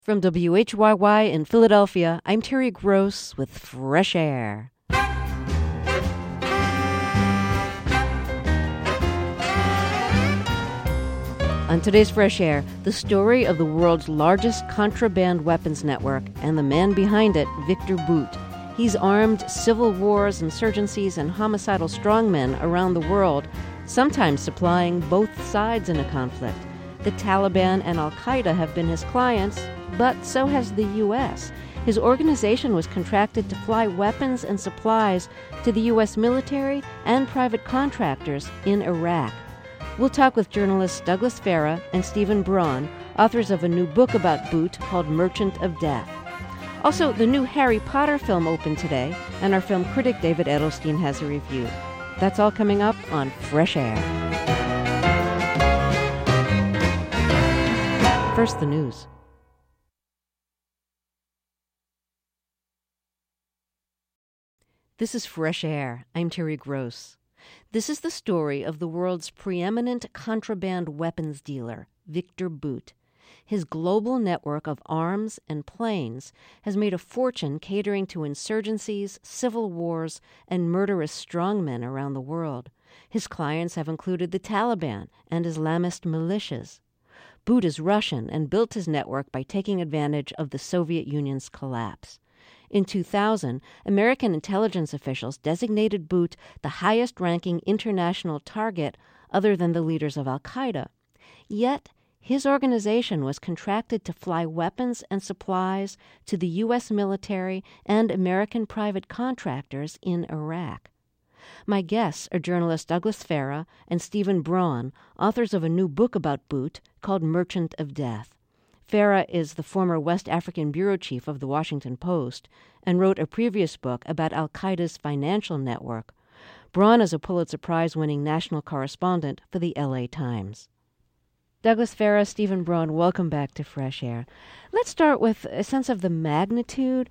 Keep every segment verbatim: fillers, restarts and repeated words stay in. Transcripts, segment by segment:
From W H Y Y in Philadelphia, I'm Terry Gross with Fresh Air. On today's Fresh Air, the story of the world's largest contraband weapons network and the man behind it, Viktor Bout. He's armed civil wars, insurgencies, and homicidal strongmen around the world, sometimes supplying both sides in a conflict. The Taliban and Al-Qaeda have been his clients, but so has the U S. His organization was contracted to fly weapons and supplies to the U S military and private contractors in Iraq. We'll talk with journalists Douglas Farah and Stephen Braun, authors of a new book about Bout called Merchant of Death. Also, the new Harry Potter film opened today, and our film critic David Edelstein has a review. That's all coming up on Fresh Air. First, the news. This is Fresh Air. I'm Terry Gross. This is the story of the world's preeminent contraband weapons dealer, Viktor Bout. His global network of arms and planes has made a fortune catering to insurgencies, civil wars, and murderous strongmen around the world. His clients have included the Taliban and Islamist militias. Bout is Russian and built his network by taking advantage of the Soviet Union's collapse. In two thousand, American intelligence officials designated Bout the highest-ranking international target other than the leaders of Al-Qaeda. Yet, his organization was contracted to fly weapons and supplies to the U S military and American private contractors in Iraq. My guests are journalists Douglas Farah and Stephen Braun, authors of a new book about Bout called Merchant of Death. Farah is the former West African bureau chief of The Washington Post and wrote a previous book about Al-Qaeda's financial network. Braun is a Pulitzer Prize-winning national correspondent for the L A Times. Douglas Farah, Stephen Braun, welcome back to Fresh Air. Let's start with a sense of the magnitude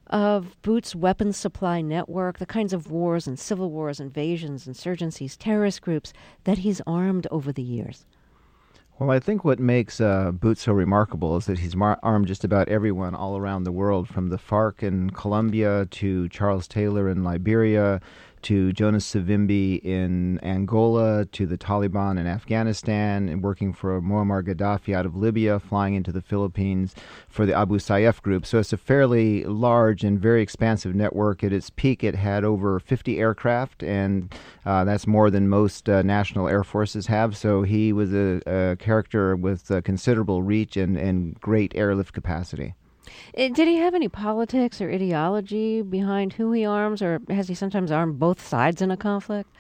of Bout's weapons supply network, the kinds of wars and civil wars, invasions, insurgencies, terrorist groups that he's armed over the years. Well, I think what makes uh, Bout so remarkable is that he's mar- armed just about everyone all around the world, from the FARC in Colombia to Charles Taylor in Liberia to Jonas Savimbi in Angola, to the Taliban in Afghanistan, and working for Muammar Gaddafi out of Libya, flying into the Philippines for the Abu Sayyaf group. So it's a fairly large and very expansive network. At its peak, it had over fifty aircraft, and uh, that's more than most uh, national air forces have. So he was a, a character with uh, considerable reach and, and great airlift capacity. Did he have any politics or ideology behind who he arms, or has he sometimes armed both sides in a conflict?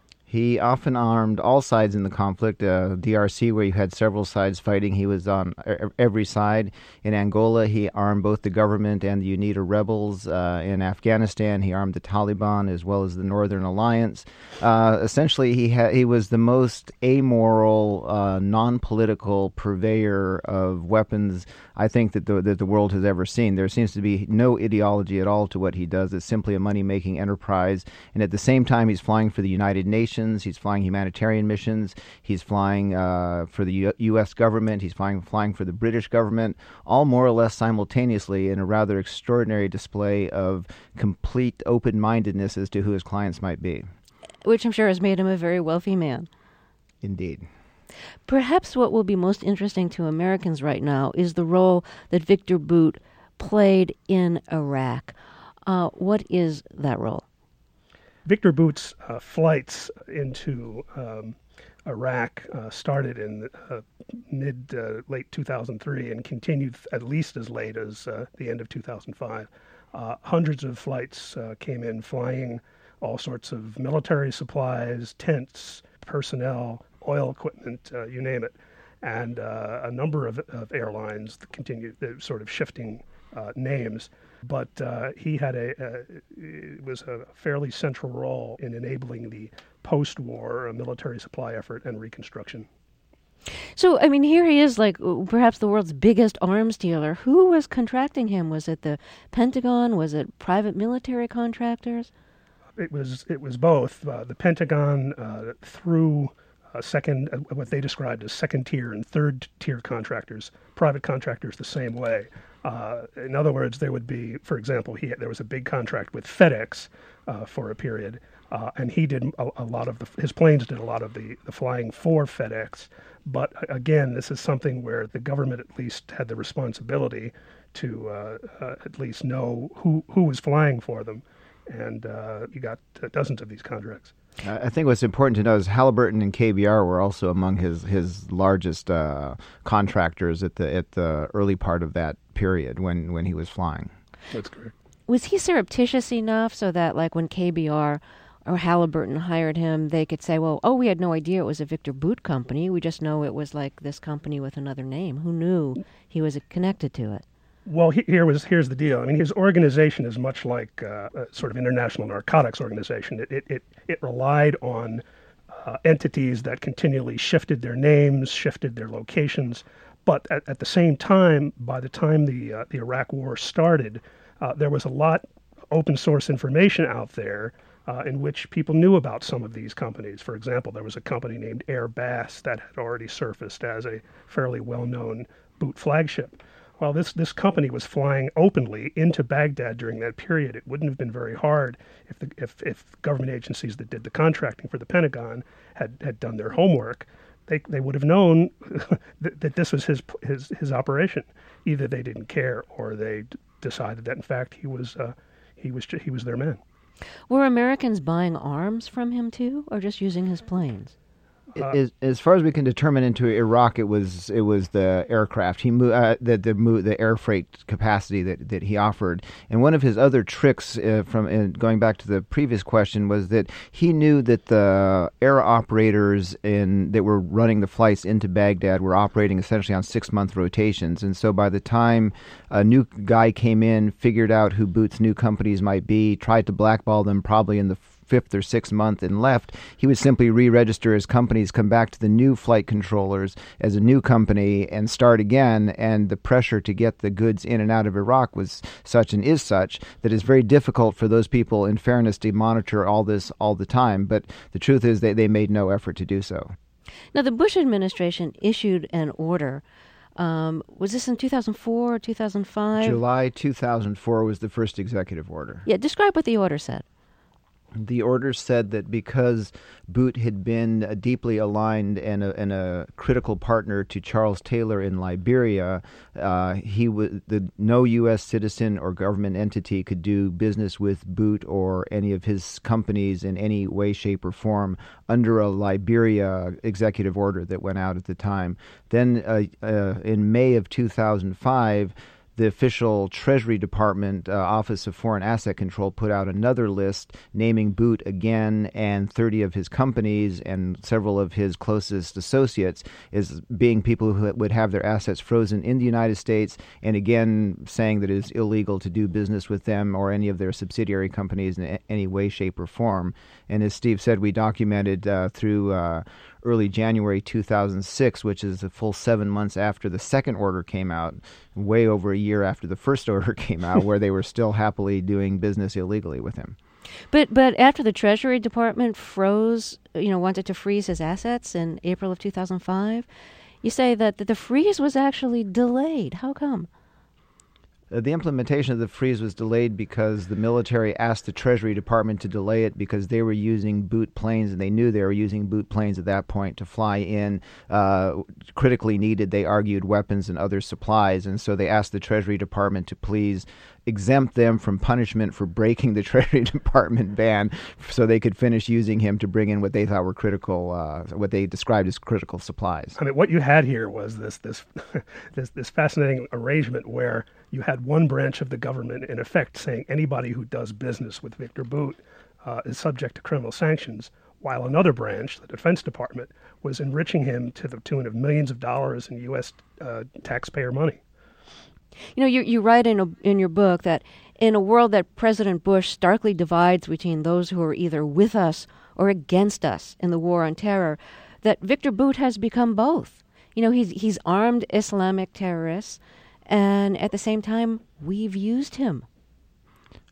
He often armed all sides in the conflict. Uh, D R C, where you had several sides fighting, he was on every side. In Angola, he armed both the government and the UNITA rebels. Uh, in Afghanistan, he armed the Taliban as well as the Northern Alliance. Uh, essentially, he ha- he was the most amoral, uh, non-political purveyor of weapons I think that the, that the world has ever seen. There seems to be no ideology at all to what he does. It's simply a money-making enterprise. And at the same time, he's flying for the United Nations. He's flying humanitarian missions. He's flying uh, for the U- U.S. government. He's flying, flying for the British government, all more or less simultaneously in a rather extraordinary display of complete open-mindedness as to who his clients might be. Which I'm sure has made him a very wealthy man. Indeed. Perhaps what will be most interesting to Americans right now is the role that Viktor Bout played in Iraq. Uh, what is that role? Viktor Bout's uh, flights into um, Iraq uh, started in uh, mid, uh, late two thousand three and continued at least as late as uh, the end of two thousand five. Uh, hundreds of flights uh, came in flying all sorts of military supplies, tents, personnel, oil equipment, uh, you name it. And uh, a number of, of airlines continued uh, sort of shifting uh, names. But uh, he had a, uh, it was a fairly central role in enabling the post-war military supply effort and reconstruction. So, I mean, here he is, like, perhaps the world's biggest arms dealer. Who was contracting him? Was it the Pentagon? Was it private military contractors? It was it was both. Uh, the Pentagon, uh, through uh, second, uh, what they described as second tier and third tier contractors, private contractors the same way. Uh, in other words, there would be, for example, he there was a big contract with FedEx uh, for a period, uh, and he did a, a lot of the, his planes did a lot of the, the flying for FedEx. But again, this is something where the government at least had the responsibility to uh, uh, at least know who, who was flying for them. And uh, you got dozens of these contracts. I think what's important to know is Halliburton and K B R were also among his his largest uh, contractors at the at the early part of that period when, when he was flying. That's correct. Was he surreptitious enough so that, like, when K B R or Halliburton hired him, they could say, well, oh, we had no idea it was a Victor Boot company. We just know it was like this company with another name. Who knew he was connected to it? Well, he, here was here's the deal. I mean, his organization is much like uh, a sort of international narcotics organization. It it it, it relied on uh, entities that continually shifted their names, shifted their locations. But at, at the same time, by the time the uh, the Iraq War started, uh, there was a lot of open source information out there uh, in which people knew about some of these companies. For example, there was a company named Air Bass that had already surfaced as a fairly well-known boot flagship. Well, this, this company was flying openly into Baghdad during that period. It wouldn't have been very hard if the if, if government agencies that did the contracting for the Pentagon had, had done their homework. They they would have known that, that this was his his his operation. Either they didn't care, or they d- decided that in fact he was uh, he was he was their man. Were Americans buying arms from him too, or just using his planes? Uh, as, as far as we can determine, into Iraq, it was it was the aircraft he moved, uh, the the mo- the air freight capacity that, that he offered. And one of his other tricks, uh, from uh, going back to the previous question, was that he knew that the air operators in that were running the flights into Baghdad were operating essentially on six month rotations. And so by the time a new guy came in, figured out who Boot's new companies might be, tried to blackball them probably in the fifth or sixth month and left, he would simply re-register his companies, come back to the new flight controllers as a new company, and start again. And the pressure to get the goods in and out of Iraq was such and is such that it's very difficult for those people, in fairness, to monitor all this all the time. But the truth is that they made no effort to do so. Now, the Bush administration issued an order. Um, was this in two thousand four or two thousand five? July two thousand four was the first executive order. Yeah, describe what the order said. The order said that because Boot had been a deeply aligned and a, and a critical partner to Charles Taylor in Liberia, uh, he w- the no U S citizen or government entity could do business with Boot or any of his companies in any way, shape, or form under a Liberia executive order that went out at the time. Then uh, uh, in May of two thousand five, the official Treasury Department uh, Office of Foreign Asset Control put out another list naming Boot again and thirty of his companies and several of his closest associates as being people who would have their assets frozen in the United States, and again saying that it is illegal to do business with them or any of their subsidiary companies in any way, shape, or form. And as Steve said, we documented uh, through uh, early January two thousand six, which is a full seven months after the second order came out, way over a year after the first order came out, where they were still happily doing business illegally with him. But but after the Treasury Department froze, you know, wanted to freeze his assets in April of two thousand five, you say that, that the freeze was actually delayed. How come? Uh, the implementation of the freeze was delayed because the military asked the Treasury Department to delay it because they were using Boot planes, and they knew they were using Boot planes at that point to fly in uh, critically needed, they argued, weapons and other supplies. And so they asked the Treasury Department to please exempt them from punishment for breaking the Treasury Department ban so they could finish using him to bring in what they thought were critical, uh, what they described as critical supplies. I mean, what you had here was this this this, this fascinating arrangement where you had one branch of the government, in effect, saying anybody who does business with Victor Boot uh, is subject to criminal sanctions, while another branch, the Defense Department, was enriching him to the tune of millions of dollars in U S uh, taxpayer money. You know, you, you write in, a, in your book that in a world that President Bush starkly divides between those who are either with us or against us in the war on terror, that Victor Boot has become both. You know, he's, he's armed Islamic terrorists, and at the same time, we've used him.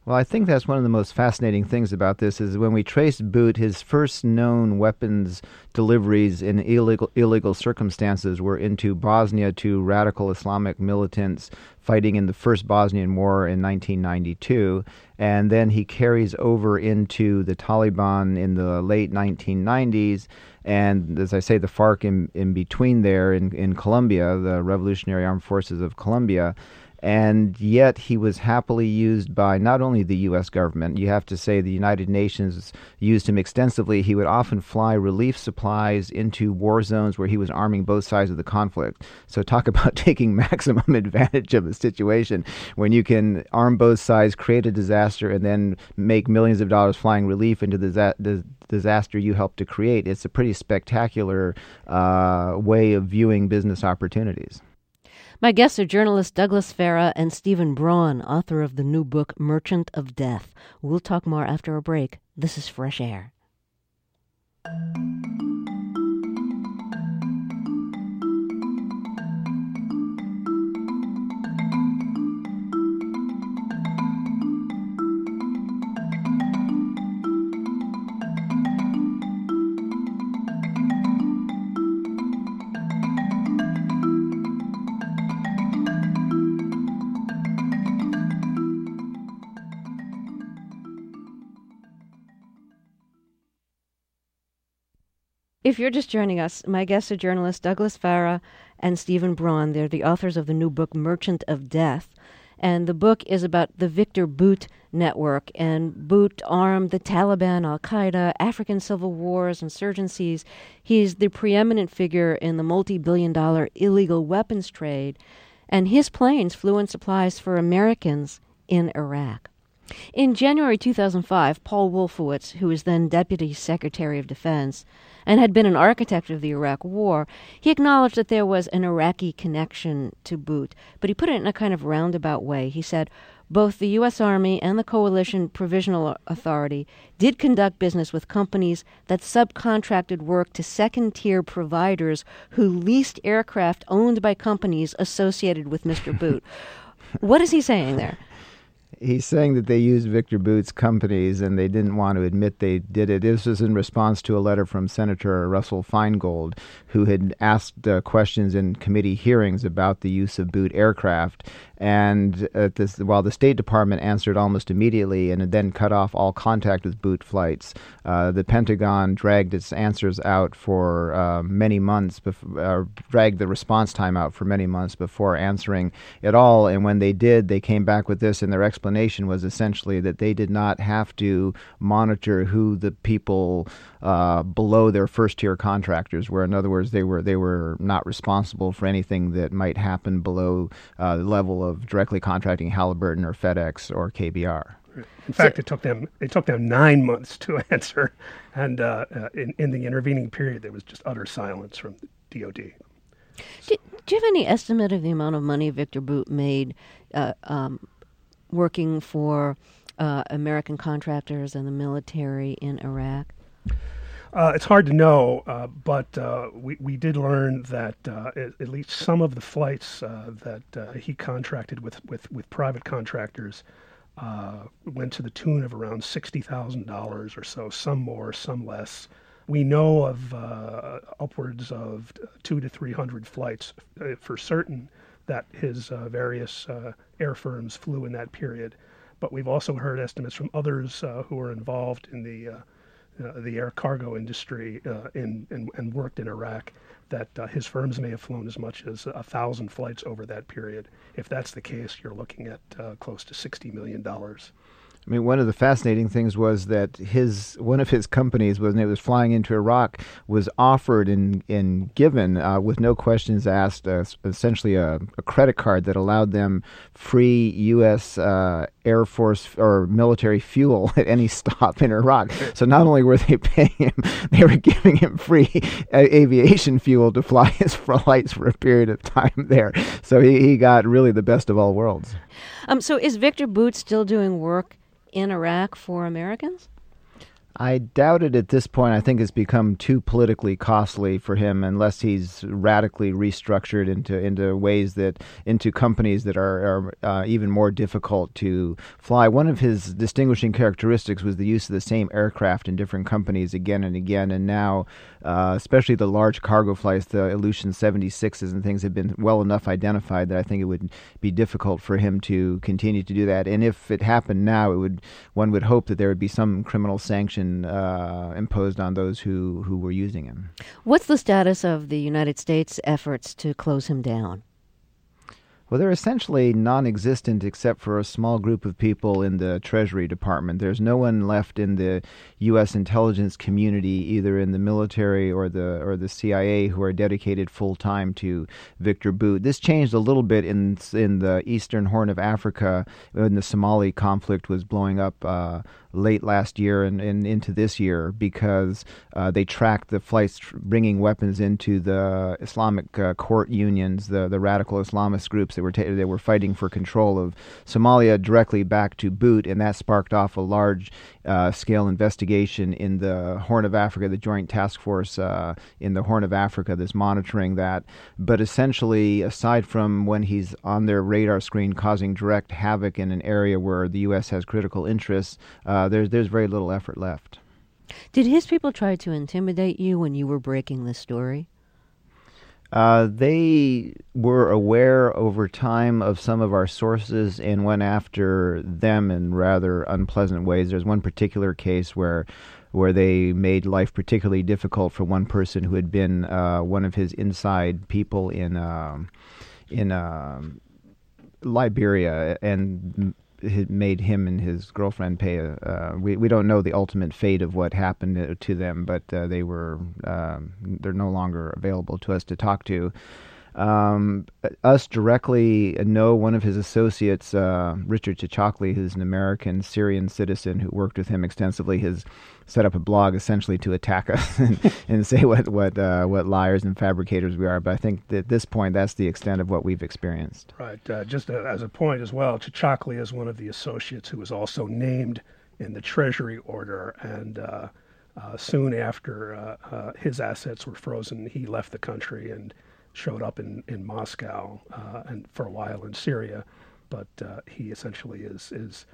Well, I think that's one of the most fascinating things about this is when we trace Boot, his first known weapons deliveries in illegal illegal circumstances were into Bosnia to radical Islamic militants fighting in the first Bosnian War in nineteen ninety-two. And then he carries over into the Taliban in the late nineteen nineties. And as I say, the FARC in, in between there in, in Colombia, the Revolutionary Armed Forces of Colombia. And yet he was happily used by not only the U S government. You have to say the United Nations used him extensively. He would often fly relief supplies into war zones where he was arming both sides of the conflict. So talk about taking maximum advantage of a situation when you can arm both sides, create a disaster, and then make millions of dollars flying relief into the, za- the disaster you helped to create. It's a pretty spectacular uh, way of viewing business opportunities. My guests are journalists Douglas Farah and Stephen Braun, author of the new book, Merchant of Death. We'll talk more after a break. This is Fresh Air. If you're just joining us, my guests are journalists Douglas Farah and Stephen Braun. They're the authors of the new book, Merchant of Death. And the book is about the Victor Boot network. And Boot armed the Taliban, Al-Qaeda, African civil wars, insurgencies. He's the preeminent figure in the multi-billion dollar illegal weapons trade. And his planes flew in supplies for Americans in Iraq. In January two thousand five, Paul Wolfowitz, who was then Deputy Secretary of Defense and had been an architect of the Iraq War, he acknowledged that there was an Iraqi connection to Boot, but he put it in a kind of roundabout way. He said, both the U S. Army and the Coalition Provisional Authority did conduct business with companies that subcontracted work to second-tier providers who leased aircraft owned by companies associated with Mister Boot. What is he saying there? He's saying that they used Victor Boot's companies and they didn't want to admit they did it. This was in response to a letter from Senator Russell Feingold, who had asked uh, questions in committee hearings about the use of Boot aircraft. And at this, while the State Department answered almost immediately and then cut off all contact with Boot flights, uh, the Pentagon dragged its answers out for uh, many months, bef- uh, dragged the response time out for many months before answering at all. And when they did, they came back with this, and their explanation was essentially that they did not have to monitor who the people uh, below their first-tier contractors were. In other words, they were they were not responsible for anything that might happen below uh, the level of directly contracting Halliburton or FedEx or K B R. In fact, so, it took them it took them nine months to answer, and uh, uh, in, in the intervening period, there was just utter silence from the D O D. Do, do you have any estimate of the amount of money Victor Boot made uh, um, working for uh, American contractors and the military in Iraq? Uh, it's hard to know, uh, but uh, we, we did learn that uh, at, at least some of the flights uh, that uh, he contracted with, with, with private contractors uh, went to the tune of around sixty thousand dollars or so, some more, some less. We know of uh, upwards of two to three hundred flights uh, for certain that his uh, various uh, air firms flew in that period. But we've also heard estimates from others uh, who are involved in the uh, uh, the air cargo industry uh, in, in and worked in Iraq that uh, his firms may have flown as much as a thousand flights over that period. If that's the case, you're looking at uh, close to sixty million dollars. I mean, one of the fascinating things was that his one of his companies, when it was flying into Iraq, was offered and, and given, uh, with no questions asked, uh, essentially a, a credit card that allowed them free U S Uh, Air Force or military fuel at any stop in Iraq. So not only were they paying him, they were giving him free uh, aviation fuel to fly his flights for a period of time there. So he, he got really the best of all worlds. Um, so is Victor Boot still doing work in Iraq for Americans? I doubt it at this point. I think it's become too politically costly for him unless he's radically restructured into into ways that into companies that are, are uh, even more difficult to fly. One of his distinguishing characteristics was the use of the same aircraft in different companies again and again. And now, uh, especially the large cargo flights, the Ilyushin seventy-sixes and things have been well enough identified that I think it would be difficult for him to continue to do that. And if it happened now, it would one would hope that there would be some criminal sanction Uh, imposed on those who, who were using him. What's the status of the United States' efforts to close him down? Well, they're essentially non-existent except for a small group of people in the Treasury Department. There's no one left in the U S intelligence community, either in the military or the or the C I A, who are dedicated full-time to Victor Bout. This changed a little bit in in the Eastern Horn of Africa when the Somali conflict was blowing up uh, late last year and, and into this year, because uh, they tracked the flights tr- bringing weapons into the Islamic uh, court unions, the, the radical Islamist groups that were ta- they were fighting for control of Somalia directly back to Bout, and that sparked off a large uh, scale investigation in the Horn of Africa, the Joint Task Force uh, in the Horn of Africa that's monitoring that. But essentially, aside from when he's on their radar screen causing direct havoc in an area where the U S has critical interests, uh, there's there's very little effort left. Did his people try to intimidate you when you were breaking this story? Uh, they were aware over time of some of our sources and went after them in rather unpleasant ways. There's one particular case where where they made life particularly difficult for one person who had been uh, one of his inside people in uh, in uh, Liberia, and it made him and his girlfriend pay a. Uh, we we don't know the ultimate fate of what happened to them, but uh, they were uh, they're no longer available to us to talk to. Um, us directly know one of his associates, uh, Richard Chichakli, who's an American Syrian citizen who worked with him extensively, has set up a blog essentially to attack us and, and say what what uh, what liars and fabricators we are. But I think that at this point, that's the extent of what we've experienced. Right. Uh, just uh, as a point as well, Chichakli is one of the associates who was also named in the Treasury order, and uh, uh, soon after uh, uh, his assets were frozen, he left the country and showed up in, in Moscow uh, and for a while in Syria, but uh, he essentially is is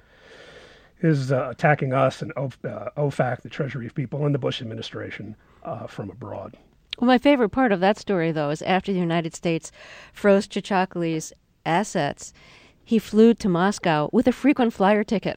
is uh, attacking us and o- uh, O FAC, the Treasury people, and the Bush administration uh, from abroad. Well, my favorite part of that story, though, is after the United States froze Chichakli's assets, he flew to Moscow with a frequent flyer ticket.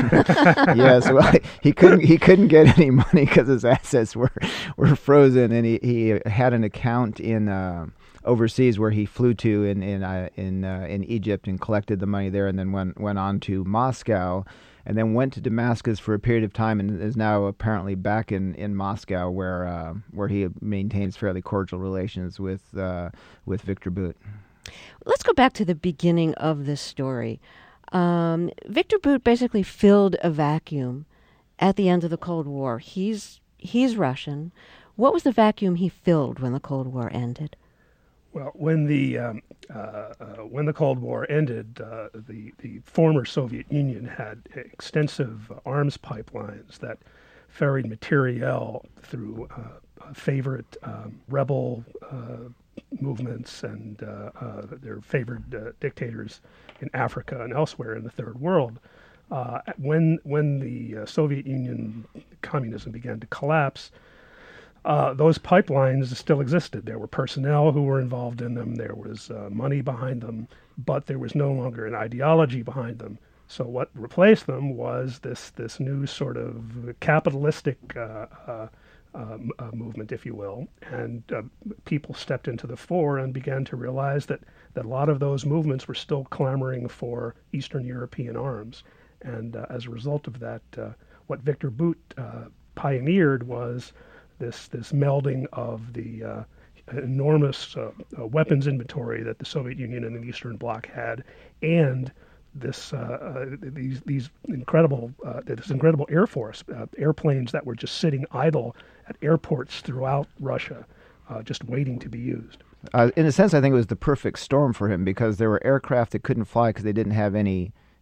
Yes, well, he couldn't he couldn't get any money because his assets were, were frozen, and he, he had an account in uh, overseas where he flew to in in uh, in, uh, in Egypt and collected the money there, and then went went on to Moscow, and then went to Damascus for a period of time, and is now apparently back in, in Moscow, where uh, where he maintains fairly cordial relations with uh, with Victor Bout. Let's go back to the beginning of this story. Um, Victor Bout basically filled a vacuum at the end of the Cold War. He's he's Russian. What was the vacuum he filled when the Cold War ended? Well, when the um, uh, uh, when the Cold War ended, uh, the the former Soviet Union had extensive arms pipelines that ferried materiel through uh, favorite um, rebel uh, movements and uh, uh, their favored uh, dictators in Africa and elsewhere in the Third World. Uh, when when the uh, Soviet Union, communism began to collapse, uh, those pipelines still existed. There were personnel who were involved in them. There was uh, money behind them, but there was no longer an ideology behind them. So what replaced them was this this new sort of capitalistic uh, uh, Um, uh, movement, if you will, and uh, people stepped into the fore and began to realize that, that a lot of those movements were still clamoring for Eastern European arms. And uh, as a result of that, uh, what Victor Bout uh, pioneered was this this melding of the uh, enormous uh, uh, weapons inventory that the Soviet Union and the Eastern Bloc had, and this uh, uh, these these incredible uh, this incredible air force, uh, airplanes that were just sitting idle at airports throughout Russia, uh, just waiting to be used. Uh, in a sense, I think it was the perfect storm for him, because there were aircraft that couldn't fly because they didn't have any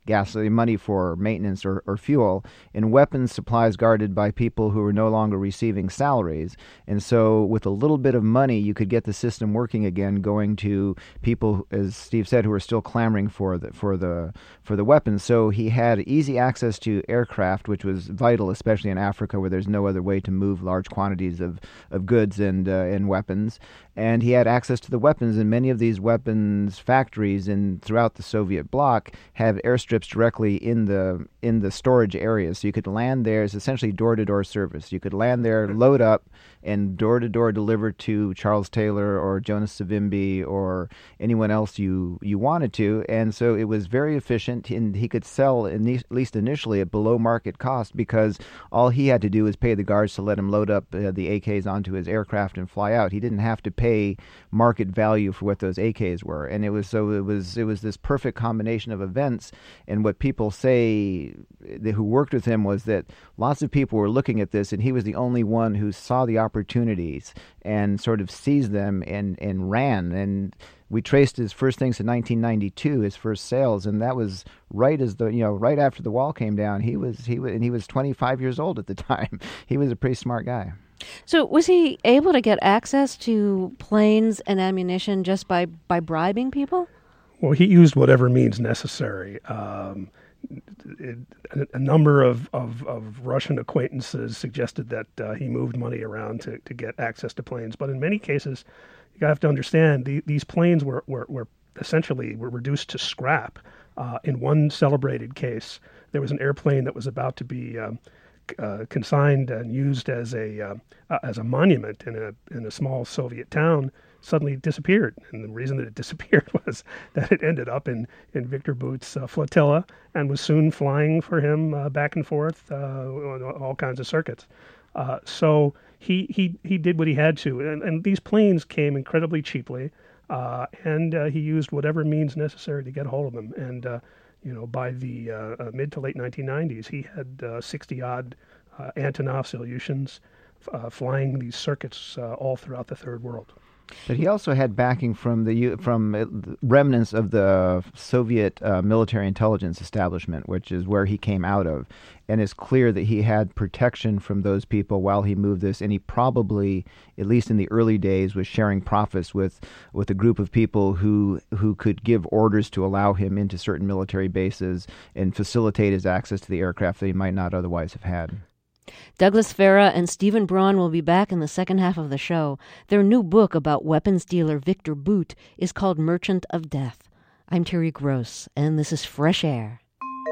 gasoline, money for maintenance or, or fuel, and weapons supplies guarded by people who were no longer receiving salaries. And so with a little bit of money, you could get the system working again, going to people, as Steve said, who are still clamoring for the for the for the weapons. So he had easy access to aircraft, which was vital, especially in Africa, where there's no other way to move large quantities of, of goods and uh, and weapons. And he had access to the weapons, and many of these weapons factories in throughout the Soviet bloc have airstrips directly in the in the storage areas. So you could land there. It's essentially door-to-door service. You could land there, load up, and door-to-door deliver to Charles Taylor or Jonas Savimbi or anyone else you, you wanted to. And so it was very efficient, and he could sell, in the, at least initially, at below market cost, because all he had to do was pay the guards to let him load up uh, the A Ks onto his aircraft and fly out. He didn't have to pay market value for what those A Ks were. And it was so it was it was this perfect combination of events. And what people say who worked with him was that lots of people were looking at this, and he was the only one who saw the opportunities and sort of seized them and, and ran. And we traced his first things to nineteen ninety-two, his first sales, and that was right as the you know right after the wall came down. He was he was and he was twenty-five years old at the time. He was a pretty smart guy. So was he able to get access to planes and ammunition just by, by bribing people? Well, he used whatever means necessary. Um, it, a, a number of, of, of Russian acquaintances suggested that uh, he moved money around to, to get access to planes. But in many cases, you have to understand, the, these planes were, were, were essentially were reduced to scrap. Uh, in one celebrated case, there was an airplane that was about to be um, Uh, consigned and used as a uh, uh, as a monument in a in a small Soviet town, suddenly disappeared. And the reason that it disappeared was that it ended up in in Victor Bout's uh, flotilla and was soon flying for him uh, back and forth uh, on all kinds of circuits. Uh, so he he he did what he had to, and, and these planes came incredibly cheaply, uh, and uh, he used whatever means necessary to get a hold of them. And uh, You know, by the uh, uh, mid to late nineteen nineties, he had uh, sixty-odd uh, Antonov Ilyushins uh, flying these circuits uh, all throughout the Third World. But he also had backing from the from remnants of the Soviet uh, military intelligence establishment, which is where he came out of. And it's clear that he had protection from those people while he moved this, and he probably, at least in the early days, was sharing profits with, with a group of people who who could give orders to allow him into certain military bases and facilitate his access to the aircraft that he might not otherwise have had. Douglas Farah and Stephen Braun will be back in the second half of the show. Their new book about weapons dealer Victor Bout is called Merchant of Death. I'm Terry Gross, and this is Fresh Air.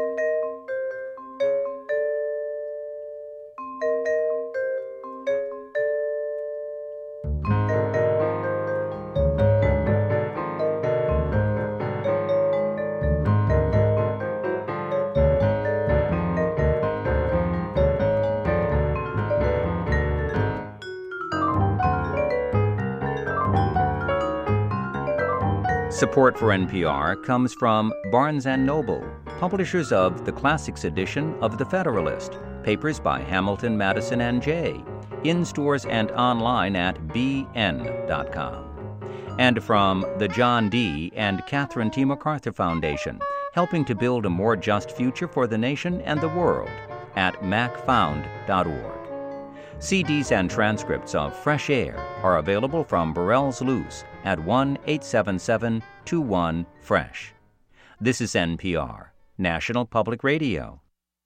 Support for N P R comes from Barnes and Noble, publishers of the Classics edition of The Federalist, papers by Hamilton, Madison, and Jay, in stores and online at b n dot com. And from the John D. and Catherine T. MacArthur Foundation, helping to build a more just future for the nation and the world at mac found dot org. C Ds and transcripts of Fresh Air are available from Burrell's Loose at one eight seven seven two one fresh. This is N P R, National Public Radio.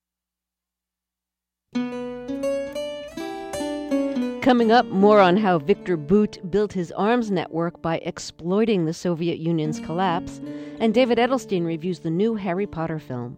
Coming up, more on how Victor Bout built his arms network by exploiting the Soviet Union's collapse, and David Edelstein reviews the new Harry Potter film.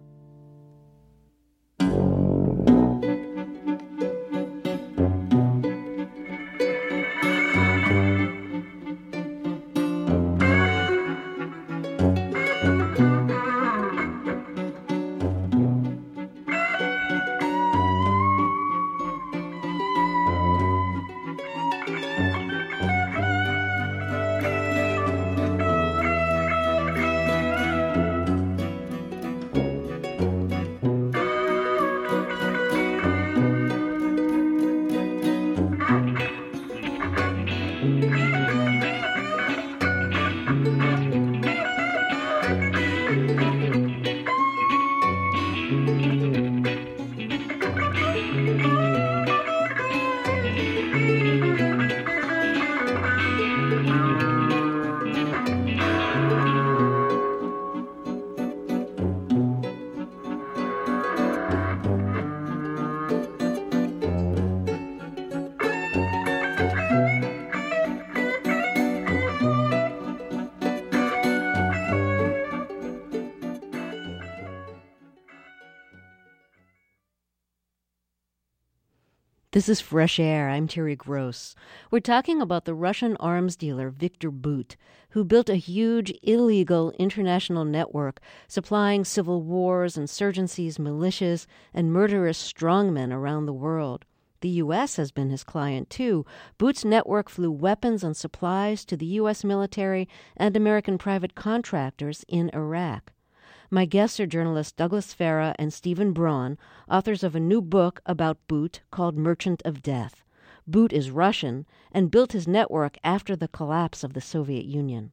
This is Fresh Air. I'm Terry Gross. We're talking about the Russian arms dealer Viktor Bout, who built a huge illegal international network supplying civil wars, insurgencies, militias, and murderous strongmen around the world. The U S has been his client, too. Bout's network flew weapons and supplies to the U S military and American private contractors in Iraq. My guests are journalists Douglas Farah and Stephen Braun, authors of a new book about Bout called Merchant of Death. Bout is Russian and built his network after the collapse of the Soviet Union.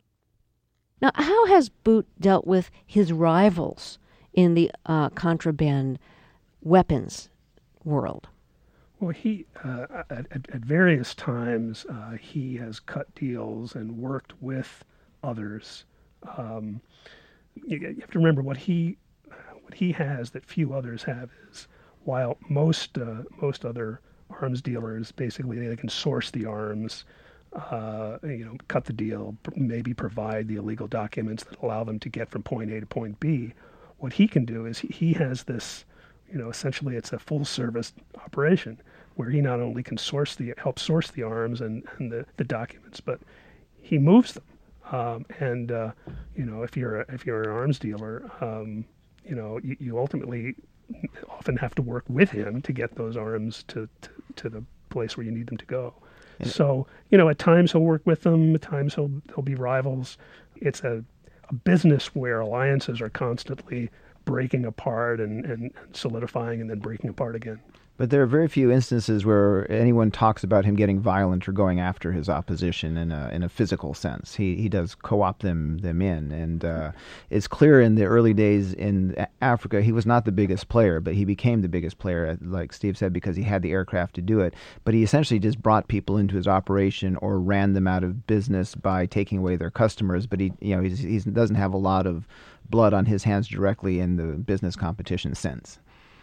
Now, how has Bout dealt with his rivals in the uh, contraband weapons world? Well, he uh, at, at various times uh, he has cut deals and worked with others. Um, You, you have to remember what he what he has that few others have is while most uh, most other arms dealers basically they can source the arms, uh, you know, cut the deal, maybe provide the illegal documents that allow them to get from point A to point B. What he can do is he, he has this, you know, essentially it's a full service operation where he not only can source the help source the arms and, and the, the documents, but he moves them. Um, and uh, you know, if you're a, if you're an arms dealer, um, you know, you, you ultimately often have to work with him to get those arms to, to, to the place where you need them to go. Yeah. So, you know, at times he'll work with them, at times he'll he'll be rivals. It's a, a business where alliances are constantly breaking apart and, and solidifying and then breaking apart again. But there are very few instances where anyone talks about him getting violent or going after his opposition in a in a physical sense. He he does co-opt them them in, and uh, it's clear in the early days in Africa he was not the biggest player, but he became the biggest player, like Steve said, because he had the aircraft to do it. But he essentially just brought people into his operation or ran them out of business by taking away their customers. But he you know he's, he doesn't have a lot of blood on his hands directly in the business competition sense.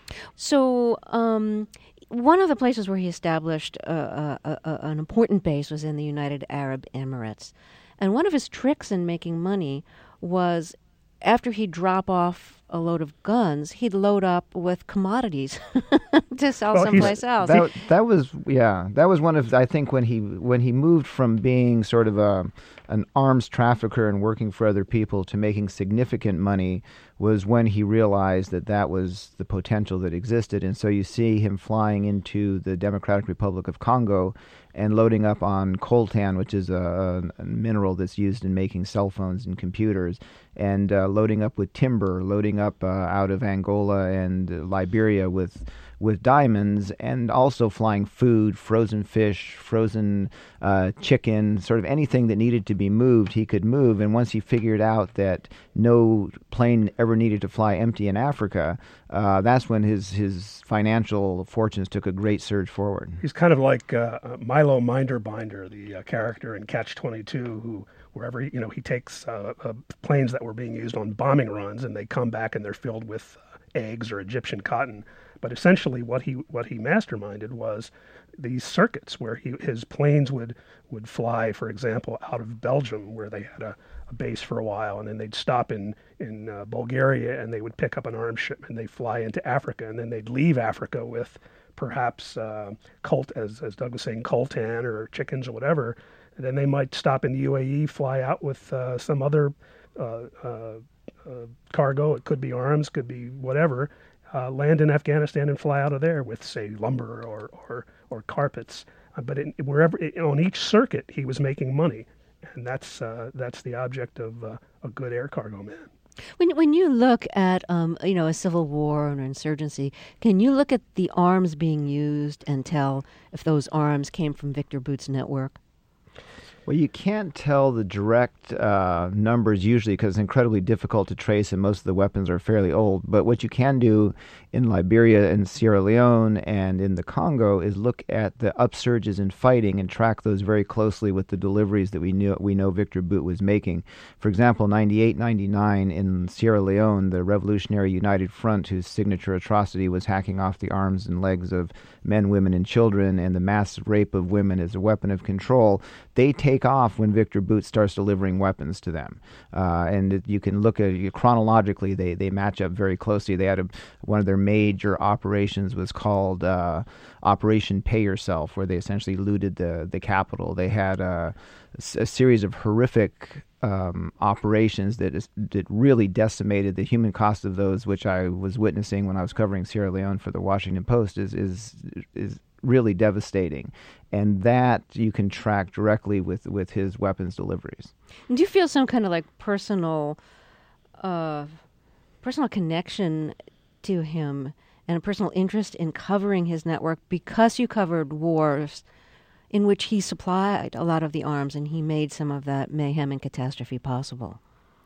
So um, one of the places where he established uh, a, a, an important base was in the United Arab Emirates. And one of his tricks in making money was after he'd drop off a load of guns, he'd load up with commodities to sell well, someplace else. That, that was, yeah, that was one of, I think, when he when he moved from being sort of a an arms trafficker and working for other people to making significant money was when he realized that that was the potential that existed. And so you see him flying into the Democratic Republic of Congo and loading up on coltan, which is a, a mineral that's used in making cell phones and computers, and uh, loading up with timber, loading up uh, out of Angola and Liberia with with diamonds, and also flying food, frozen fish, frozen uh, chicken, sort of anything that needed to be moved, he could move. And once he figured out that no plane ever needed to fly empty in Africa, uh, that's when his, his financial fortunes took a great surge forward. He's kind of like uh, Milo Minderbinder, the uh, character in Catch twenty-two, who wherever he, you know, he takes uh, uh, planes that were being used on bombing runs, and they come back and they're filled with uh, eggs or Egyptian cotton. But essentially, what he what he masterminded was these circuits where he his planes would would fly, for example, out of Belgium, where they had a, a base for a while, and then they'd stop in in uh, Bulgaria, and they would pick up an arms shipment, and they'd fly into Africa, and then they'd leave Africa with perhaps uh, colt, as as Doug was saying, coltan or chickens or whatever, and then they might stop in the U A E, fly out with uh, some other uh, uh, uh, cargo. It could be arms, could be whatever. Uh, land in Afghanistan and fly out of there with, say, lumber or or, or carpets. Uh, but in, wherever it, on each circuit, he was making money, and that's uh, that's the object of uh, a good air cargo man. When when you look at um, you know a civil war or an insurgency, can you look at the arms being used and tell if those arms came from Viktor Bout's network? Well, you can't tell the direct uh, numbers usually because it's incredibly difficult to trace, and most of the weapons are fairly old. But what you can do in Liberia and Sierra Leone and in the Congo is look at the upsurges in fighting and track those very closely with the deliveries that we knew we know Viktor Bout was making. For example, ninety-eight ninety-nine in Sierra Leone, the Revolutionary United Front, whose signature atrocity was hacking off the arms and legs of men, women, and children, and the mass rape of women as a weapon of control, they take take off when Victor Bout starts delivering weapons to them. Uh, and it, you can look at it chronologically, they, they match up very closely. They had a, one of their major operations was called uh, Operation Pay Yourself, where they essentially looted the, the Capitol. They had a, a series of horrific um, operations that is, that really decimated the human cost of those, which I was witnessing when I was covering Sierra Leone for the Washington Post, is is is really devastating. And that you can track directly with, with his weapons deliveries. Do you feel some kind of like personal, uh, personal connection to him and a personal interest in covering his network because you covered wars in which he supplied a lot of the arms and he made some of that mayhem and catastrophe possible?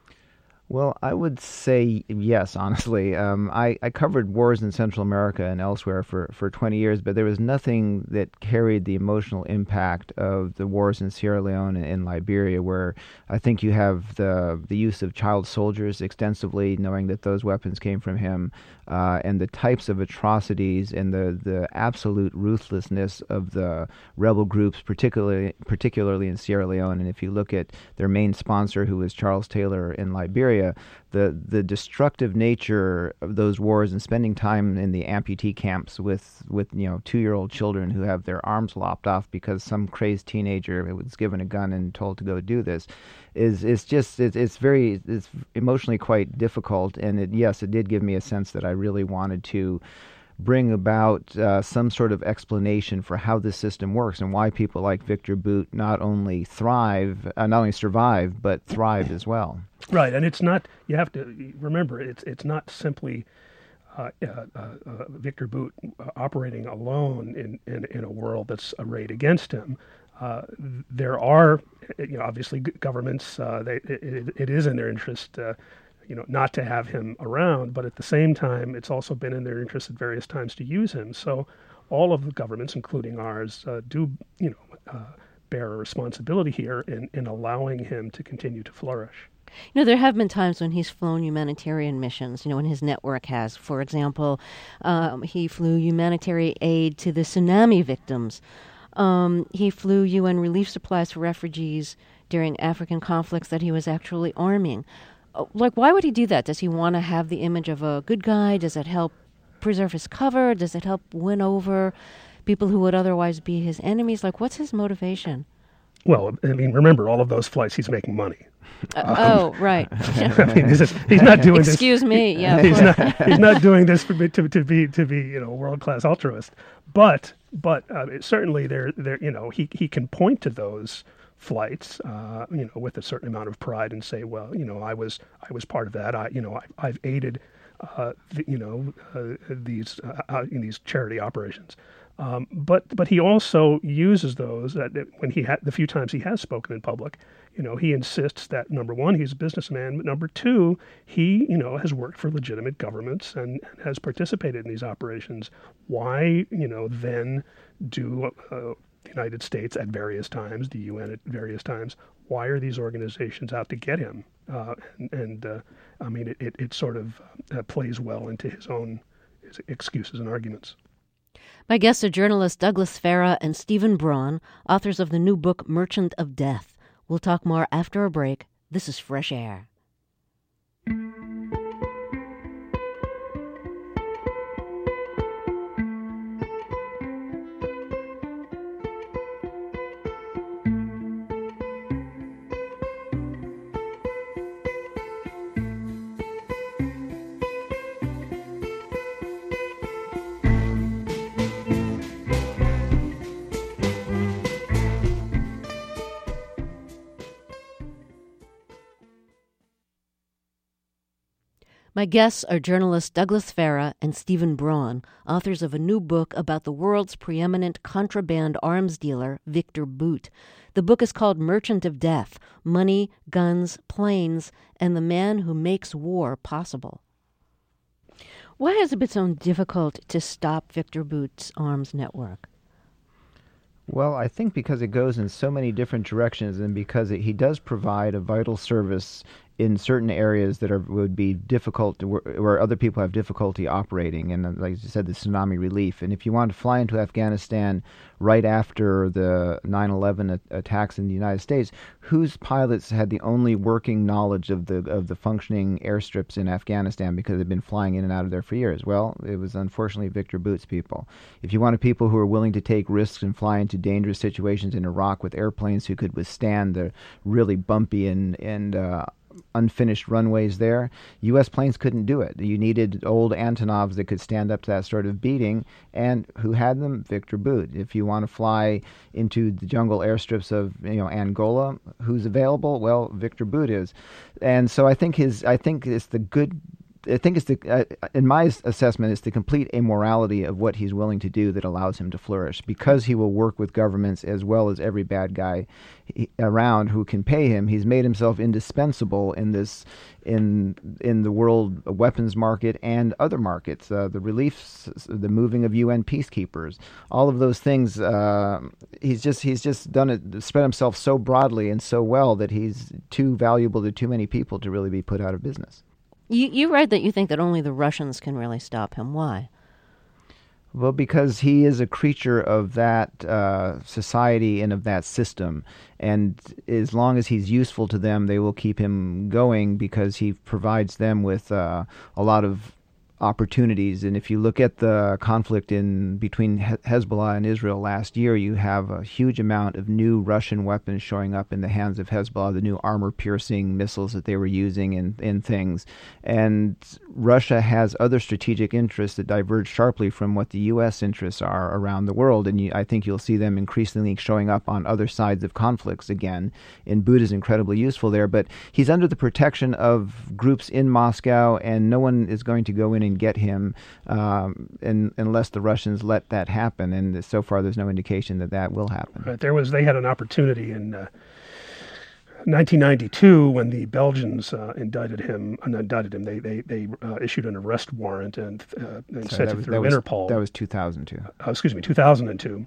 Well, I would say yes, honestly. Um, I, I covered wars in Central America and elsewhere for, for twenty years, but there was nothing that carried the emotional impact of the wars in Sierra Leone and in Liberia, where I think you have the the use of child soldiers extensively, knowing that those weapons came from him, uh, and the types of atrocities and the, the absolute ruthlessness of the rebel groups, particularly particularly in Sierra Leone. And if you look at their main sponsor, who was Charles Taylor in Liberia, the the destructive nature of those wars and spending time in the amputee camps with, with you know two-year-old children who have their arms lopped off because some crazed teenager was given a gun and told to go do this is is just it's, it's very it's emotionally quite difficult. And it, yes, it did give me a sense that I really wanted to bring about uh, some sort of explanation for how this system works and why people like Victor Bout not only thrive, uh, not only survive, but thrive as well. Right, and it's not, you have to remember, it's it's not simply uh, uh, uh, Victor Bout operating alone in, in, in a world that's arrayed against him. Uh, there are, you know, obviously governments, uh, they, it, it is in their interest uh, you know, not to have him around, but at the same time, it's also been in their interest at various times to use him. So all of the governments, including ours, uh, do, you know, uh, bear a responsibility here in, in allowing him to continue to flourish. You know, there have been times when he's flown humanitarian missions, you know, when his network has. For example, um, he flew humanitarian aid to the tsunami victims. Um, he flew U N relief supplies for refugees during African conflicts that he was actually arming. Like, why would he do that? Does he want to have the image of a good guy? Does it help preserve his cover? Does it help win over people who would otherwise be his enemies? Like, what's his motivation? Well, I mean, remember, all of those flights, he's making money. Uh, um, oh, right. I mean, this is, he's not doing Excuse this. Excuse me. Yeah. He's not, he's not doing this for, to to be to be you know world class altruist. But but uh, it, certainly there there you know he he can point to those flights, uh, you know, with a certain amount of pride and say, well, you know, I was I was part of that. I, you know, I, I've aided, uh, the, you know, uh, these uh, in these charity operations. Um, but but he also uses those that when he had the few times he has spoken in public, you know, he insists that number one, he's a businessman, but number two, he you know has worked for legitimate governments and, and has participated in these operations. Why you know then do uh, the United States at various times, the U N at various times, why are these organizations out to get him? Uh, and and uh, I mean, it, it, it sort of uh, plays well into his own his excuses and arguments. My guests are journalists Douglas Farah and Stephen Braun, authors of the new book, Merchant of Death. We'll talk more after a break. This is Fresh Air. My guests are journalists Douglas Farah and Stephen Braun, authors of a new book about the world's preeminent contraband arms dealer, Victor Bout. The book is called Merchant of Death: Money, Guns, Planes, and the Man Who Makes War Possible. Why has it been so difficult to stop Victor Bout's arms network? Well, I think because it goes in so many different directions and because it, he does provide a vital service in certain areas that are would be difficult, to, where, where other people have difficulty operating, and uh, like you said, the tsunami relief. And if you want to fly into Afghanistan right after the nine eleven a- attacks in the United States, whose pilots had the only working knowledge of the of the functioning airstrips in Afghanistan because they've been flying in and out of there for years? Well, it was unfortunately Victor Boots people. If you wanted people who are willing to take risks and fly into dangerous situations in Iraq with airplanes who could withstand the really bumpy and and uh, unfinished runways there, U S planes couldn't do it. You needed old Antonovs that could stand up to that sort of beating, and who had them? Victor Boot. If you want to fly into the jungle airstrips of you know Angola, who's available? Well, Victor Boot is. And so I think his I think it's the good I think it's the, uh, in my assessment, it's the complete immorality of what he's willing to do that allows him to flourish, because he will work with governments as well as every bad guy he, around who can pay him. He's made himself indispensable in this, in in the world weapons market and other markets, uh, the relief, the moving of U N peacekeepers, all of those things. Uh, he's just he's just done it, spread himself so broadly and so well that he's too valuable to too many people to really be put out of business. You, you read that you think that only the Russians can really stop him. Why? Well, because he is a creature of that uh, society and of that system. And as long as he's useful to them, they will keep him going because he provides them with uh, a lot of opportunities. And if you look at the conflict in between Hezbollah and Israel last year, you have a huge amount of new Russian weapons showing up in the hands of Hezbollah, the new armor-piercing missiles that they were using in, in things. And Russia has other strategic interests that diverge sharply from what the U S interests are around the world. And you, I think you'll see them increasingly showing up on other sides of conflicts again. And Boot is incredibly useful there, but he's under the protection of groups in Moscow, and no one is going to go in and get him um, in, unless the Russians let that happen. And so far, there's no indication that that will happen. Right. There was they had an opportunity in uh, nineteen ninety-two when the Belgians uh, indicted him. Uh, indicted him. They they they uh, issued an arrest warrant and, uh, and Sorry, sent that him was, through that was, Interpol. That was two thousand two. Uh, excuse me, two thousand two.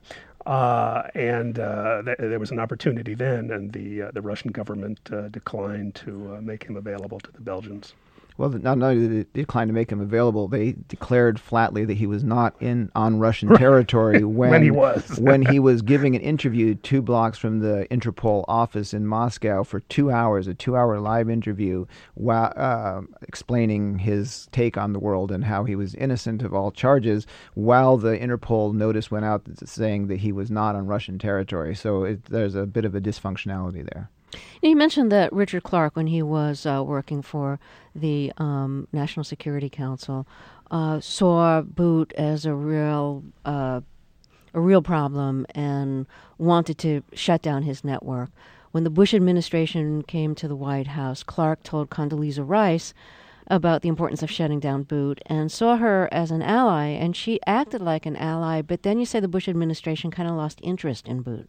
Uh, and uh, th- there was an opportunity then, and the uh, the Russian government uh, declined to uh, make him available to the Belgians. Well, not only did they decline to make him available, they declared flatly that he was not in on Russian territory when, when he was when he was giving an interview two blocks from the Interpol office in Moscow for two hours, a two-hour live interview, while, uh, explaining his take on the world and how he was innocent of all charges, while the Interpol notice went out saying that he was not on Russian territory. So it, there's a bit of a dysfunctionality there. You mentioned that Richard Clarke, when he was uh, working for the um, National Security Council, uh, saw Boot as a real uh, a real problem and wanted to shut down his network. When the Bush administration came to the White House, Clarke told Condoleezza Rice about the importance of shutting down Boot and saw her as an ally, and she acted like an ally, but then you say the Bush administration kind of lost interest in Boot.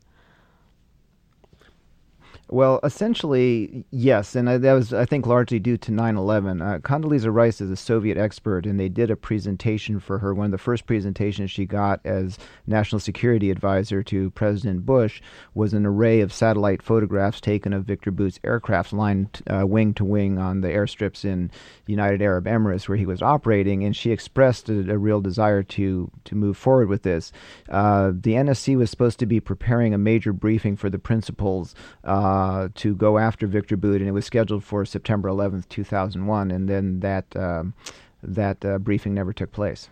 Well, essentially, yes, and that was, I think, largely due to nine eleven. Uh, Condoleezza Rice is a Soviet expert, and they did a presentation for her. One of the first presentations she got as National Security Advisor to President Bush was an array of satellite photographs taken of Victor Boot's aircraft lined uh, wing to wing on the airstrips in United Arab Emirates where he was operating, and she expressed a, a real desire to, to move forward with this. Uh, the N S C was supposed to be preparing a major briefing for the principals uh, Uh, to go after Victor Boot, and it was scheduled for September eleventh, two thousand one, and then that um, that uh, briefing never took place.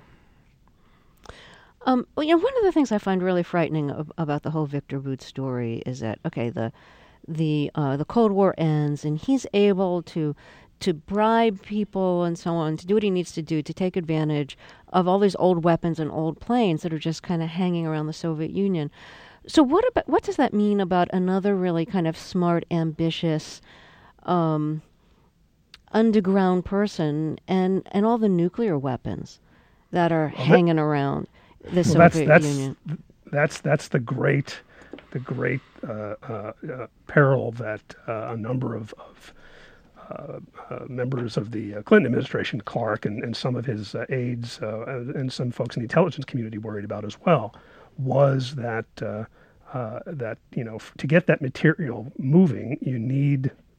Um, well, you know, one of the things I find really frightening ab- about the whole Victor Boot story is that, okay, the the uh, the Cold War ends, and he's able to to bribe people and so on, to do what he needs to do to take advantage of all these old weapons and old planes that are just kind of hanging around the Soviet Union. So what about what does that mean about another really kind of smart, ambitious, um, underground person and, and all the nuclear weapons that are well, hanging that, around the well, Soviet that's, that's, Union? That's that's the great the great uh, uh, uh, peril that uh, a number of, of uh, uh, members of the uh, Clinton administration, Clarke and, and some of his uh, aides uh, and some folks in the intelligence community worried about as well, was that uh, uh, that you know f- to get that material moving, you need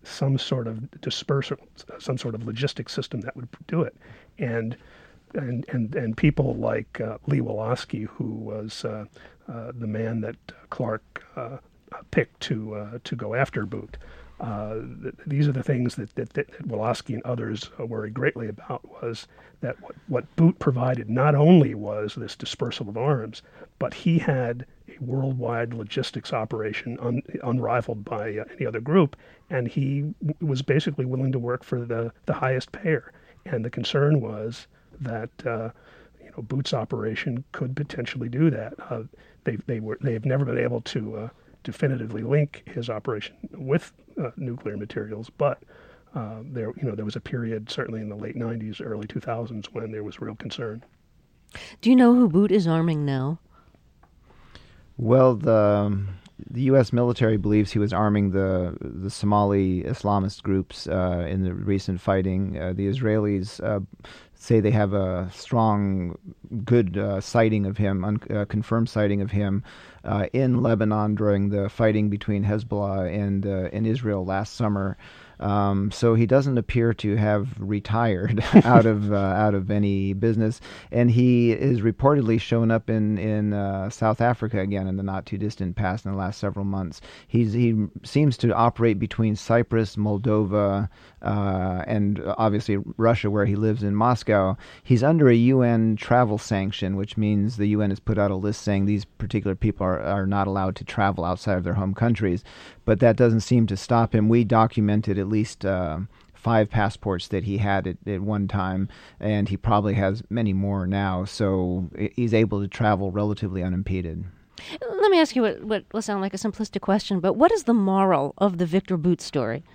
some sort of dispersal, some sort of logistic system that would do it. And and and, and people like uh, Lee Wolosky, who was uh, uh, the man that Clark uh, picked to uh, to go after Boot. Uh, th- these are the things that, that, that Wolosky and others uh, worried greatly about, was that what, what Boot provided not only was this dispersal of arms, but he had a worldwide logistics operation un, unrivaled by uh, any other group, and he w- was basically willing to work for the, the highest payer. And the concern was that uh, you know Boot's operation could potentially do that. Uh, they they were they have never been able to uh, definitively link his operation with uh, nuclear materials, but uh, there, you know, there was a period, certainly in the late nineties, early two thousands, when there was real concern. Do you know who Boot is arming now? Well, the the U S military believes he was arming the the Somali Islamist groups uh, in the recent fighting. Uh, the Israelis uh, say they have a strong, good uh, sighting of him, un- uh, confirmed sighting of him uh, in Lebanon during the fighting between Hezbollah and uh, and Israel last summer. Um, so he doesn't appear to have retired out of uh, out of any business, and he is reportedly shown up in in uh, South Africa again in the not too distant past in the last several months. He's he seems to operate between Cyprus, Moldova, uh, and obviously Russia, where he lives in Moscow. He's under a U N travel sanction, which means the U N has put out a list saying these particular people are, are not allowed to travel outside of their home countries. But that doesn't seem to stop him. We documented at least uh, five passports that he had at, at one time, and he probably has many more now. So he's able to travel relatively unimpeded. Let me ask you what, what will sound like a simplistic question, but what is the moral of the Victor Boot story?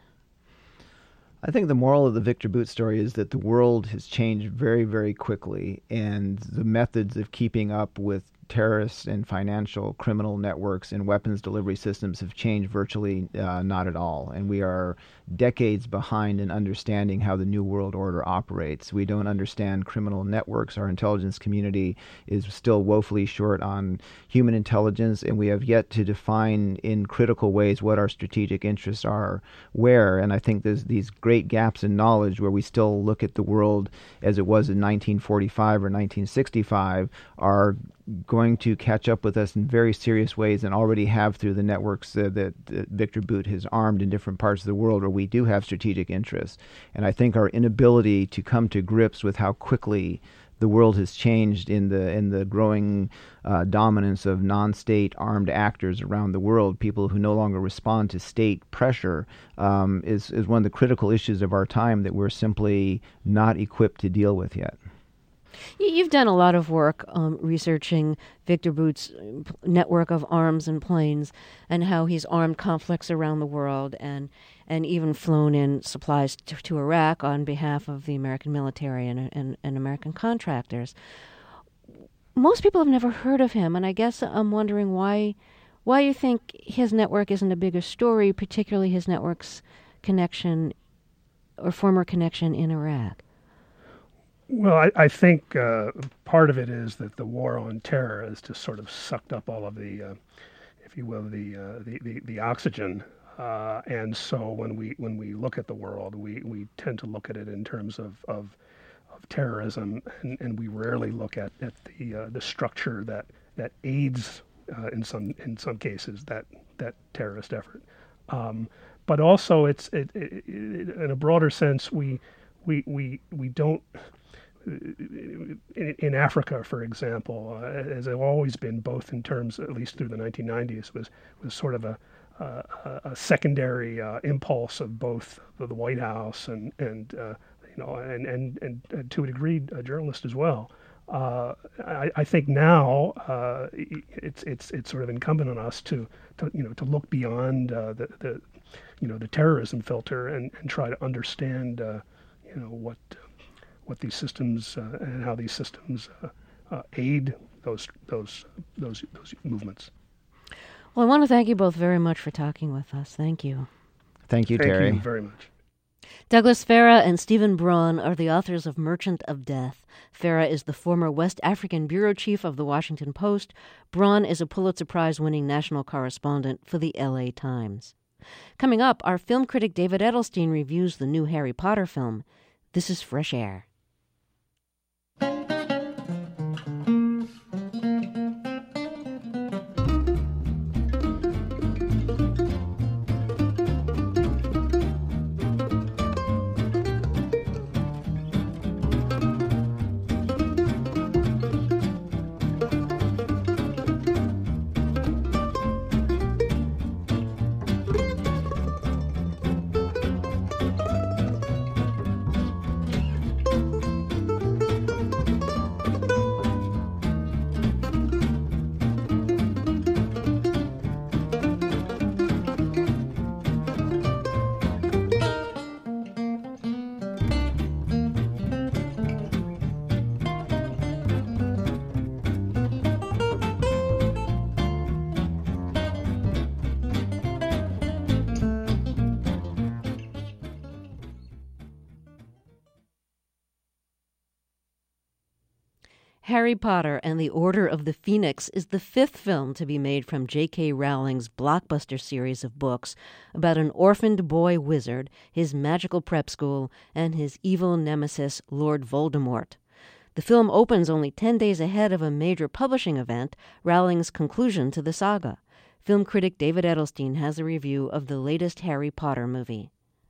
I think the moral of the Victor Boot story is that the world has changed very, very quickly, and the methods of keeping up with terrorists and financial criminal networks and weapons delivery systems have changed virtually uh, not at all. And we are decades behind in understanding how the New World Order operates. We don't understand criminal networks. Our intelligence community is still woefully short on human intelligence, and we have yet to define in critical ways what our strategic interests are where. And I think there's these great gaps in knowledge where we still look at the world as it was in nineteen forty-five or nineteen sixty-five are going to catch up with us in very serious ways, and already have through the networks uh, that, that Victor Boot has armed in different parts of the world where we do have strategic interests. And I think our inability to come to grips with how quickly the world has changed in the in the growing uh, dominance of non-state armed actors around the world, people who no longer respond to state pressure, um, is, is one of the critical issues of our time that we're simply not equipped to deal with yet. You've done a lot of work um, researching Victor Boot's network of arms and planes and how he's armed conflicts around the world and and even flown in supplies to, to Iraq on behalf of the American military and, and, and American contractors. Most people have never heard of him, and I guess I'm wondering why why you think his network isn't a bigger story, particularly his network's connection or former connection in Iraq. Well, I, I think uh, part of it is that the war on terror has just sort of sucked up all of the, uh, if you will, the uh, the, the, the oxygen, uh, and so when we when we look at the world, we, we tend to look at it in terms of of, of terrorism, and, and we rarely look at, at the uh, the structure that that aids uh, in some in some cases that that terrorist effort. Um, but also, it's it, it, it, in a broader sense, we we we we don't. In, in Africa, for example, uh, as it's always been, both in terms, at least through the nineteen nineties, was was sort of a uh, a secondary uh, impulse of both the White House and and uh, you know and, and and and to a degree, a journalist as well. Uh, I, I think now uh, it's it's it's sort of incumbent on us to, to you know to look beyond uh, the the you know the terrorism filter and, and try to understand uh, you know what. what these systems uh, and how these systems uh, uh, aid those those those those movements. Well, I want to thank you both very much for talking with us. Thank you. Thank you, thank Terry. Thank you very much. Douglas Farah and Stephen Braun are the authors of Merchant of Death. Farah is the former West African bureau chief of the Washington Post. Braun is a Pulitzer Prize-winning national correspondent for the L A Times. Coming up, our film critic David Edelstein reviews the new Harry Potter film. This is Fresh Air. Harry Potter and the Order of the Phoenix is the fifth film to be made from J K. Rowling's blockbuster series of books about an orphaned boy wizard, his magical prep school, and his evil nemesis, Lord Voldemort. The film opens only ten days ahead of a major publishing event, Rowling's conclusion to the saga. Film critic David Edelstein has a review of the latest Harry Potter movie.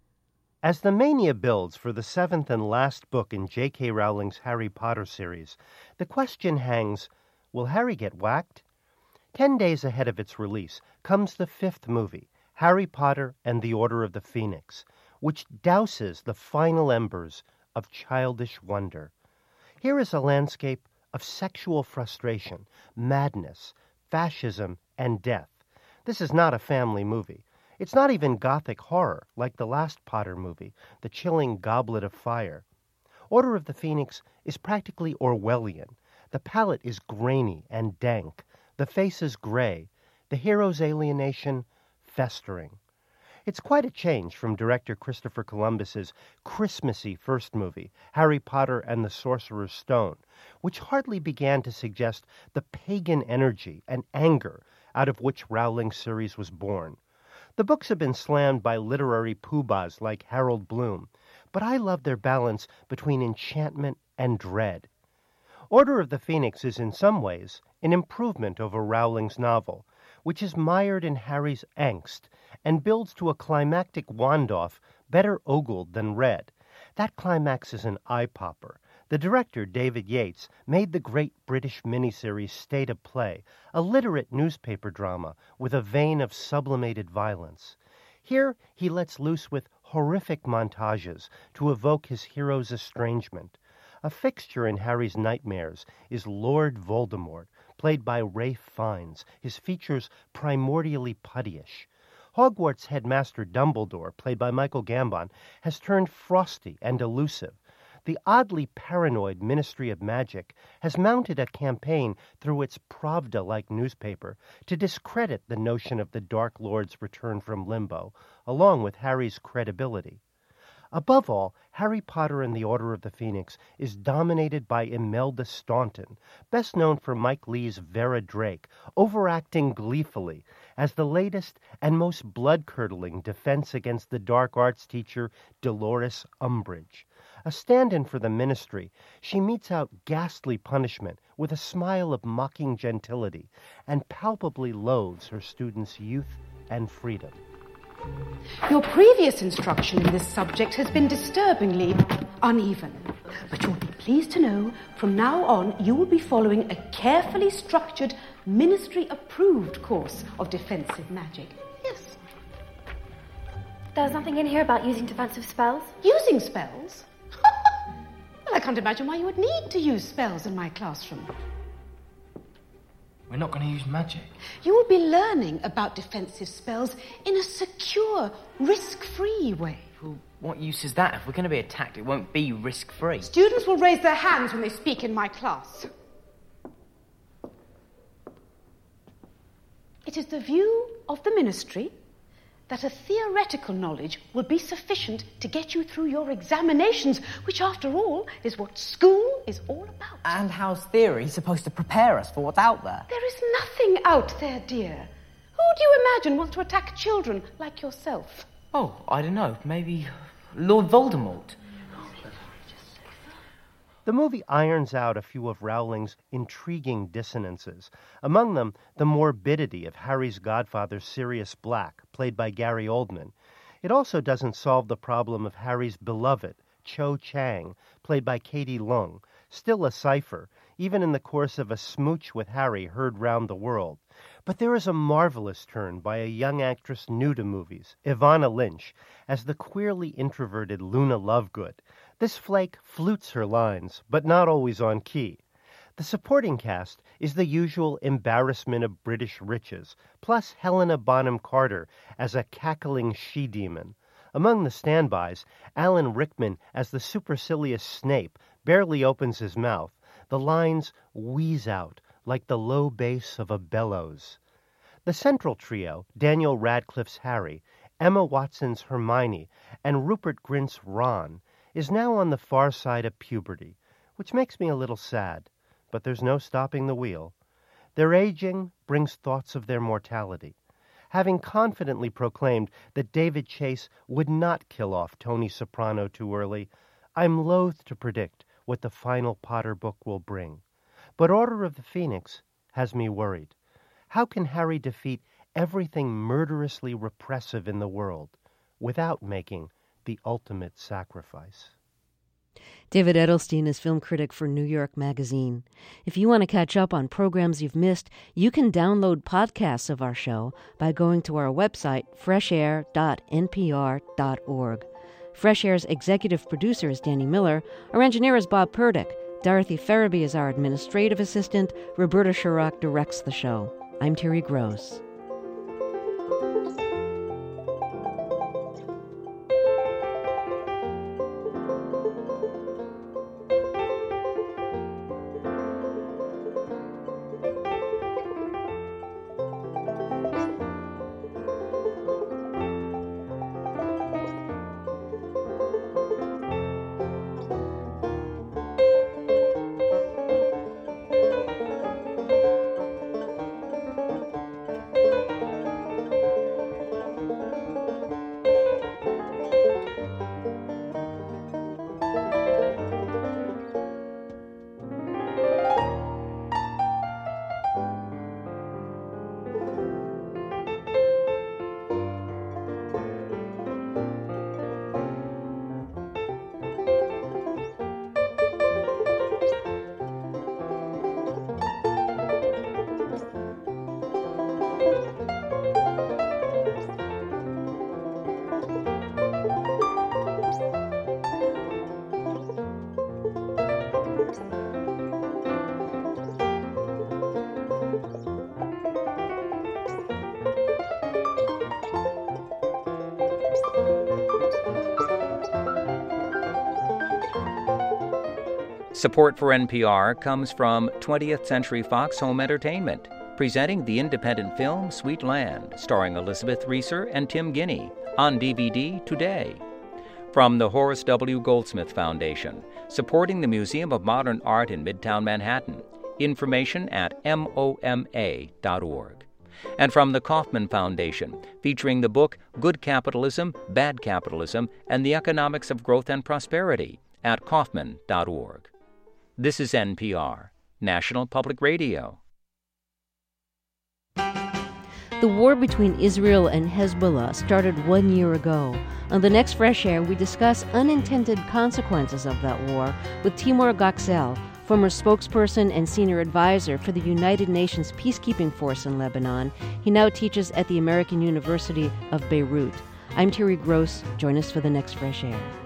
As the mania builds for the seventh and last book in J K. Rowling's Harry Potter series, the question hangs, will Harry get whacked? Ten days ahead of its release comes the fifth movie, Harry Potter and the Order of the Phoenix, which douses the final embers of childish wonder. Here is a landscape of sexual frustration, madness, fascism, and death. This is not a family movie. It's not even gothic horror, like the last Potter movie, The Chilling Goblet of Fire. Order of the Phoenix is practically Orwellian. The palette is grainy and dank. The face is gray. The hero's alienation, festering. It's quite a change from director Christopher Columbus's Christmassy first movie, Harry Potter and the Sorcerer's Stone, which hardly began to suggest the pagan energy and anger out of which Rowling's series was born. The books have been slammed by literary poobahs like Harold Bloom, but I love their balance between enchantment and dread. Order of the Phoenix is in some ways an improvement over Rowling's novel, which is mired in Harry's angst and builds to a climactic wand-off better ogled than read. That climax is an eye-popper. The director, David Yates, made the great British miniseries State of Play, a literate newspaper drama with a vein of sublimated violence. Here, he lets loose with horrific montages to evoke his hero's estrangement. A fixture in Harry's nightmares is Lord Voldemort, played by Ralph Fiennes, his features primordially puttyish. Hogwarts headmaster Dumbledore, played by Michael Gambon, has turned frosty and elusive. The oddly paranoid Ministry of Magic has mounted a campaign through its Pravda-like newspaper to discredit the notion of the Dark Lord's return from limbo, along with Harry's credibility. Above all, Harry Potter and the Order of the Phoenix is dominated by Imelda Staunton, best known for Mike Leigh's Vera Drake, overacting gleefully as the latest and most blood-curdling defense against the dark arts teacher Dolores Umbridge. A stand-in for the Ministry, she metes out ghastly punishment with a smile of mocking gentility and palpably loathes her students' youth and freedom. Your previous instruction in this subject has been disturbingly uneven. But you'll be pleased to know, from now on, you will be following a carefully structured, ministry-approved course of defensive magic. Yes. There's nothing in here about using defensive spells? Using spells? Well, I can't imagine why you would need to use spells in my classroom. We're not going to use magic. You will be learning about defensive spells in a secure, risk-free way. Well, what use is that? If we're going to be attacked, it won't be risk-free. Students will raise their hands when they speak in my class. It is the view of the Ministry that a theoretical knowledge will be sufficient to get you through your examinations, which, after all, is what school is all about. And how's theory supposed to prepare us for what's out there? There is nothing out there, dear. Who do you imagine wants to attack children like yourself? Oh, I don't know. Maybe Lord Voldemort. The movie irons out a few of Rowling's intriguing dissonances, among them the morbidity of Harry's godfather Sirius Black, played by Gary Oldman. It also doesn't solve the problem of Harry's beloved, Cho Chang, played by Katie Leung, still a cipher, even in the course of a smooch with Harry heard round the world. But there is a marvelous turn by a young actress new to movies, Ivana Lynch, as the queerly introverted Luna Lovegood. This flake flutes her lines, but not always on key. The supporting cast is the usual embarrassment of British riches, plus Helena Bonham Carter as a cackling she-demon. Among the standbys, Alan Rickman as the supercilious Snape barely opens his mouth. The lines wheeze out like the low bass of a bellows. The central trio, Daniel Radcliffe's Harry, Emma Watson's Hermione, and Rupert Grint's Ron, is now on the far side of puberty, which makes me a little sad, but there's no stopping the wheel. Their aging brings thoughts of their mortality. Having confidently proclaimed that David Chase would not kill off Tony Soprano too early, I'm loath to predict what the final Potter book will bring. But Order of the Phoenix has me worried. How can Harry defeat everything murderously repressive in the world without making the ultimate sacrifice? David Edelstein is film critic for New York Magazine. If you want to catch up on programs you've missed, you can download podcasts of our show by going to our website, fresh air dot n p r dot org. Fresh Air's executive producer is Danny Miller. Our engineer is Bob Purdick. Dorothy Farabee is our administrative assistant. Roberta Shurrock directs the show. I'm Terry Gross. Support for N P R comes from twentieth Century Fox Home Entertainment, presenting the independent film Sweet Land, starring Elizabeth Reeser and Tim Guinea, on D V D today. From the Horace W. Goldsmith Foundation, supporting the Museum of Modern Art in Midtown Manhattan. Information at M O M A dot org. And from the Kauffman Foundation, featuring the book Good Capitalism, Bad Capitalism, and the Economics of Growth and Prosperity at Kauffman dot org. This is N P R, National Public Radio. The war between Israel and Hezbollah started one year ago. On the next Fresh Air, we discuss unintended consequences of that war with Timur Gaxel, former spokesperson and senior advisor for the United Nations Peacekeeping Force in Lebanon. He now teaches at the American University of Beirut. I'm Terry Gross. Join us for the next Fresh Air.